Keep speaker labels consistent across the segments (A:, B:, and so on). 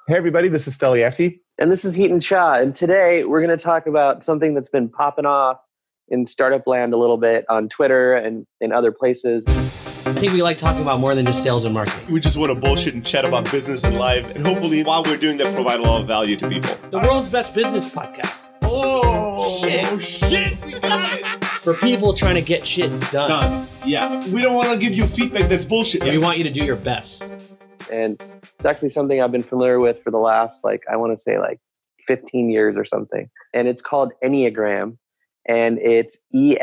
A: Hey everybody, this is Steli Efti.
B: And this is Heaton Cha. And today we're going to talk about something that's been popping off in startup land a little bit on Twitter and in other places.
C: I think we like talking about more than just sales and marketing.
D: We just want to bullshit and chat about business and life. And hopefully while we're doing that, provide a lot of value to people.
C: The world's best business podcast.
D: Oh, shit. We got it.
C: For people trying to get shit done.
D: Yeah. We don't want to give you feedback that's bullshit.
C: We want you to do your best.
B: And it's actually something I've been familiar with for the last, 15 years or something. And it's called Enneagram. And it's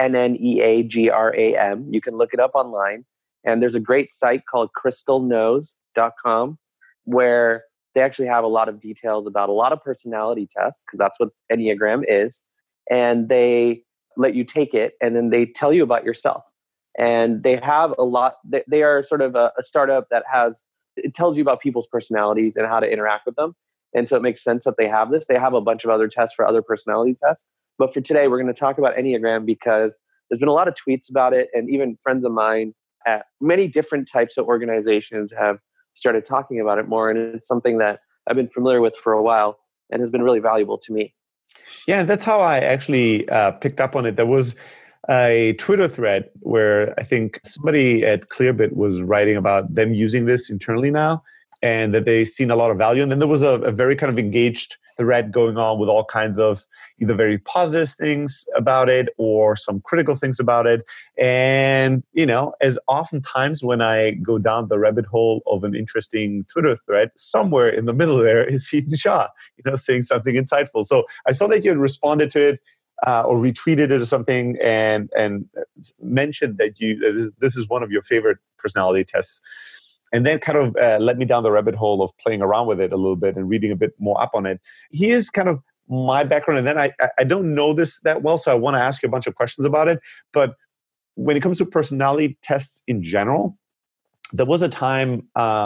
B: ENNEAGRAM. You can look it up online. And there's a great site called crystalknows.com where they actually have a lot of details about a lot of personality tests, because that's what Enneagram is. And they let you take it, and then they tell you about yourself. And they have a lot. They are sort of a startup that it tells you about people's personalities and how to interact with them. And so it makes sense that they have this. They have a bunch of other tests for other personality tests. But for today, we're going to talk about Enneagram because there's been a lot of tweets about it. And even friends of mine at many different types of organizations have started talking about it more. And it's something that I've been familiar with for a while and has been really valuable to me.
A: Yeah, that's how I actually picked up on it. There was a Twitter thread where I think somebody at Clearbit was writing about them using this internally now and that they've seen a lot of value. And then there was a very kind of engaged thread going on with all kinds of either very positive things about it or some critical things about it. And, as oftentimes when I go down the rabbit hole of an interesting Twitter thread, somewhere in the middle there is Heaton Cha, saying something insightful. So I saw that you had responded to it or retweeted it or something and mentioned that this is one of your favorite personality tests. And then kind of led me down the rabbit hole of playing around with it a little bit and reading a bit more up on it. Here's kind of my background. And then I don't know this that well, so I want to ask you a bunch of questions about it. But when it comes to personality tests in general, there was a time,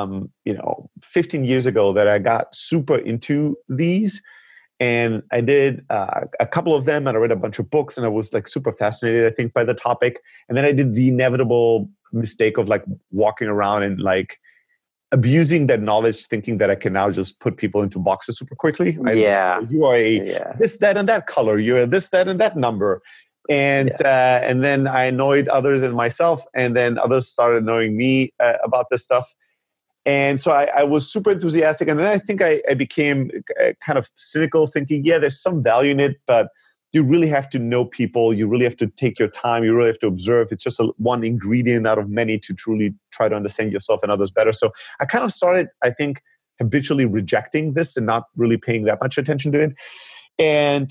A: 15 years ago that I got super into these. And I did a couple of them and I read a bunch of books and I was super fascinated, I think, by the topic. And then I did the inevitable mistake of walking around and abusing that knowledge, thinking that I can now just put people into boxes super quickly. You are this, that, and that color. You're this, that, and that number. And then I annoyed others and myself. And then others started annoying me about this stuff. And so I was super enthusiastic. And then I think I became kind of cynical, thinking, there's some value in it, but you really have to know people. You really have to take your time. You really have to observe. It's just one ingredient out of many to truly try to understand yourself and others better. So I kind of started, I think, habitually rejecting this and not really paying that much attention to it. And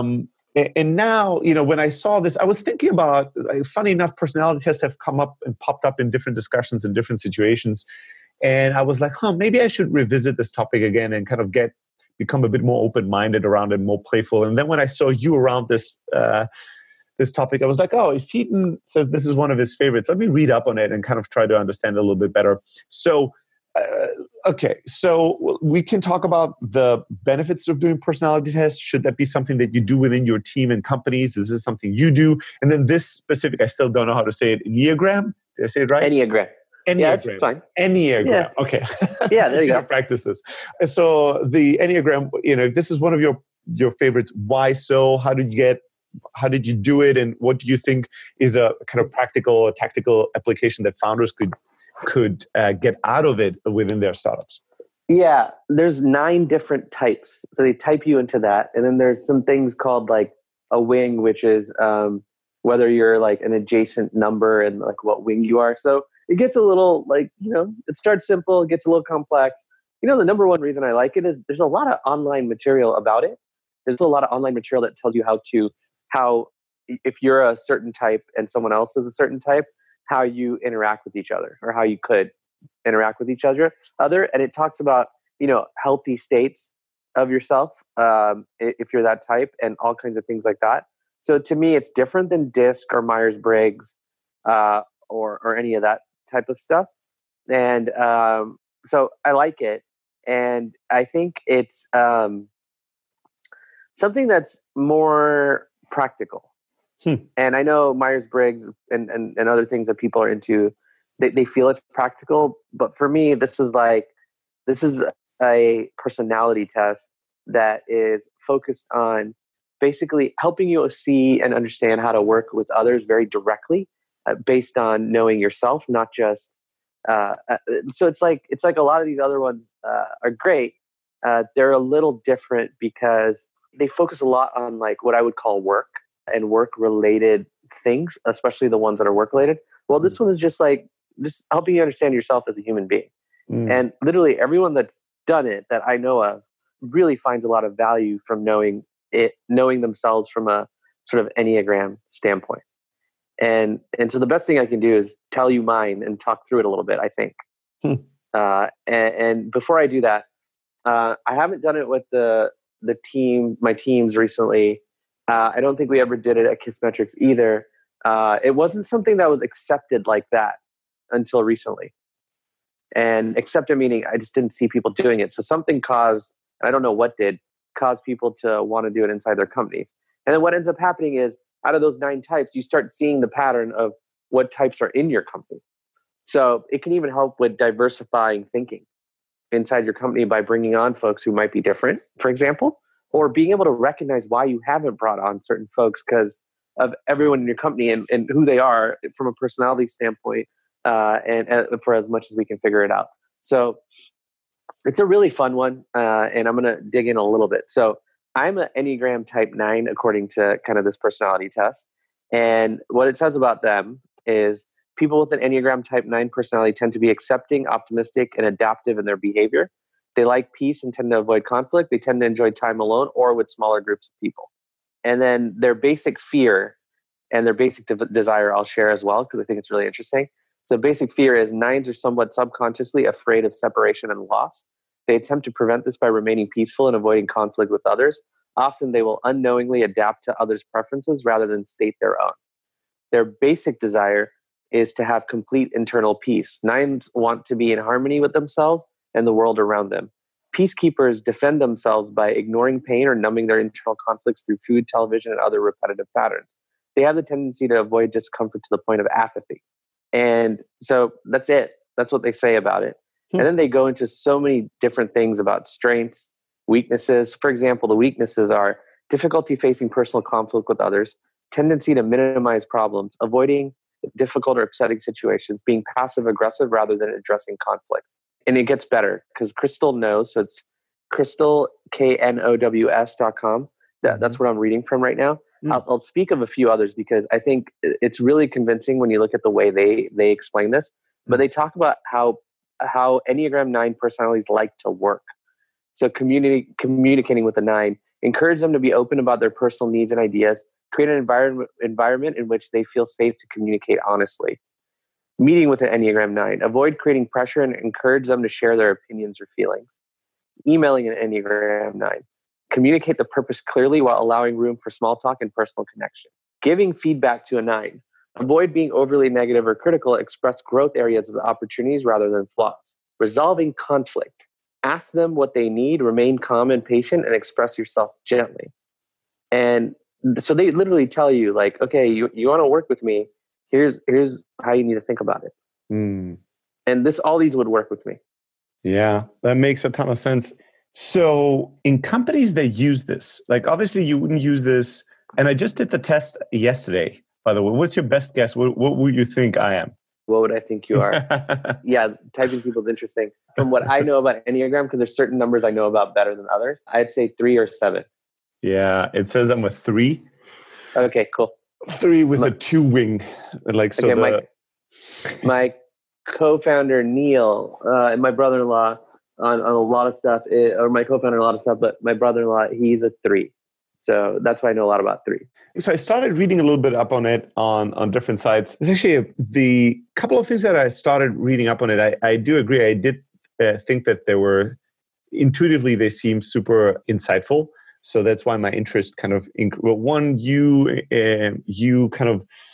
A: now, when I saw this, I was thinking about, funny enough, personality tests have come up and popped up in different discussions in different situations. And I was like, maybe I should revisit this topic again and kind of become a bit more open-minded around it, more playful. And then when I saw you around this topic, I was like, if Heaton says this is one of his favorites, let me read up on it and kind of try to understand it a little bit better. So, so we can talk about the benefits of doing personality tests. Should that be something that you do within your team and companies? Is this something you do? And then this specific, I still don't know how to say it, Enneagram? Did I say it right?
B: Enneagram. Yeah, that's fine.
A: Enneagram.
B: Yeah.
A: Okay.
B: Yeah, there you go.
A: Practice this. So the Enneagram, if this is one of your favorites, why so? How did you do it? And what do you think is a kind of practical or tactical application that founders could get out of it within their startups?
B: Yeah, there's 9 different types. So they type you into that. And then there's some things called a wing, which is whether you're an adjacent number and what wing you are. So it gets a little it starts simple, it gets a little complex. The number one reason I like it is there's a lot of online material about it. There's a lot of online material that tells you how if you're a certain type and someone else is a certain type, how you interact with each other or how you could interact with each other. And it talks about, healthy states of yourself if you're that type and all kinds of things like that. So to me, it's different than DISC or Myers-Briggs or any of that type of stuff. And so I like it. And I think it's something that's more practical. And I know Myers-Briggs and other things that people are into, they feel it's practical. But for me, this is a personality test that is focused on basically helping you see and understand how to work with others very directly, based on knowing yourself, not just. So it's like a lot of these other ones are great. They're a little different because they focus a lot on like what I would call work and work related things, especially the ones that are work related. Well, this one is just helping you understand yourself as a human being. And literally everyone that's done it that I know of really finds a lot of value from knowing themselves from a sort of Enneagram standpoint. And so the best thing I can do is tell you mine and talk through it a little bit, I think. And before I do that, I haven't done it with my teams recently. I don't think we ever did it at Kissmetrics either. It wasn't something that was accepted like that until recently. And accepted meaning I just didn't see people doing it. So something caused, I don't know what did, cause people to want to do it inside their companies. And then what ends up happening is out of those 9 types, you start seeing the pattern of what types are in your company. So it can even help with diversifying thinking inside your company by bringing on folks who might be different, for example, or being able to recognize why you haven't brought on certain folks because of everyone in your company and who they are from a personality standpoint, and for as much as we can figure it out. So it's a really fun one, and I'm going to dig in a little bit. So I'm an Enneagram type 9, according to kind of this personality test. And what it says about them is people with an Enneagram type 9 personality tend to be accepting, optimistic, and adaptive in their behavior. They like peace and tend to avoid conflict. They tend to enjoy time alone or with smaller groups of people. And then their basic fear and their basic desire I'll share as well, because I think it's really interesting. So basic fear is 9s are somewhat subconsciously afraid of separation and loss. They attempt to prevent this by remaining peaceful and avoiding conflict with others. Often they will unknowingly adapt to others' preferences rather than state their own. Their basic desire is to have complete internal peace. 9s want to be in harmony with themselves and the world around them. Peacekeepers defend themselves by ignoring pain or numbing their internal conflicts through food, television, and other repetitive patterns. They have the tendency to avoid discomfort to the point of apathy. And so that's it. That's what they say about it. And then they go into so many different things about strengths, weaknesses. For example, the weaknesses are difficulty facing personal conflict with others, tendency to minimize problems, avoiding difficult or upsetting situations, being passive aggressive rather than addressing conflict. And it gets better because Crystal knows. So it's Crystal, KNOWS.com. That's what I'm reading from right now. I'll speak of a few others because I think it's really convincing when you look at the way they explain this. But they talk about how Enneagram 9 personalities like to work. So communicating with a 9, encourage them to be open about their personal needs and ideas, create an environment in which they feel safe to communicate honestly. Meeting with an Enneagram 9, avoid creating pressure and encourage them to share their opinions or feelings. Emailing an Enneagram 9, communicate the purpose clearly while allowing room for small talk and personal connection. Giving feedback to a 9, avoid being overly negative or critical, express growth areas as opportunities rather than flaws. Resolving conflict, ask them what they need, remain calm and patient, and express yourself gently. And so they literally tell you like, okay, you want to work with me, here's how you need to think about it. And all these would work with me.
A: Yeah, that makes a ton of sense. So in companies that use this, like obviously you wouldn't use this, and I just did the test yesterday, by the way. What's your best guess? What would you think I am?
B: What would I think you are? Yeah, typing people is interesting. From what I know about Enneagram, because there's certain numbers I know about better than others, I'd say 3 or 7.
A: Yeah, it says I'm a 3.
B: Okay, cool.
A: 3 with a 2 wing. Like so.
B: Okay, my co-founder Neil and my brother-in-law on a lot of stuff, or my co-founder a lot of stuff, but my brother-in-law, he's a 3. So that's why I know a lot about 3.
A: So I started reading a little bit up on it on different sites. It's actually the couple of things that I started reading up on it. I do agree. I did think that they were intuitively, they seem super insightful. So that's why my interest kind of, one, you kind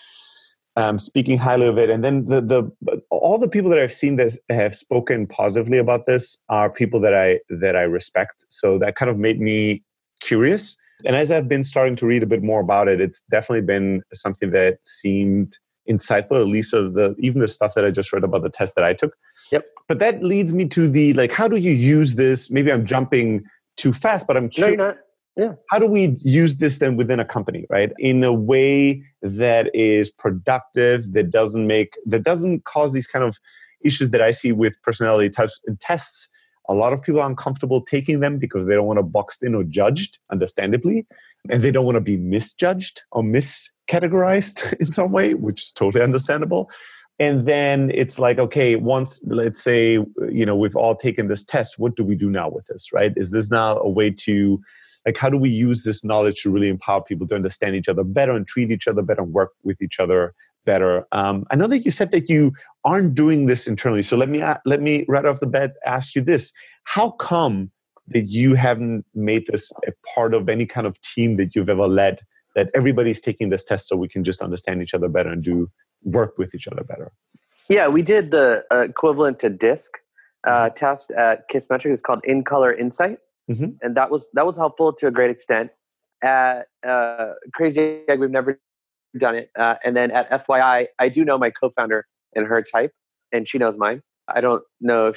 A: of speaking highly of it. And then all the people that I've seen that have spoken positively about this are people that I respect. So that kind of made me curious. And as I've been starting to read a bit more about it, it's definitely been something that seemed insightful, at least of even the stuff that I just read about the test that I took.
B: Yep.
A: But that leads me to the, like, how do you use this? Maybe I'm jumping too fast, but I'm
B: No,
A: curious.
B: you're not. Yeah.
A: How do we use this then within a company, right? In a way that is productive, that doesn't cause these kind of issues that I see with personality types and tests. A lot of people are uncomfortable taking them because they don't want to boxed in or judged, understandably, and they don't want to be misjudged or miscategorized in some way, which is totally understandable. And then it's like, okay, once, let's say, we've all taken this test, what do we do now with this, right? Is this now a way to, like, how do we use this knowledge to really empower people to understand each other better and treat each other better and work with each other better? I know that you said that you aren't doing this internally. So let me right off the bat ask you this. How come that you haven't made this a part of any kind of team that you've ever led, that everybody's taking this test so we can just understand each other better and work with each other better?
B: Yeah, we did the equivalent to DISC test at Kissmetrics. It's called In Color Insight.
A: Mm-hmm.
B: And that was helpful to a great extent. At Crazy Egg, we've never done it. And then at FYI, I do know my co-founder and her type, and she knows mine. I don't know if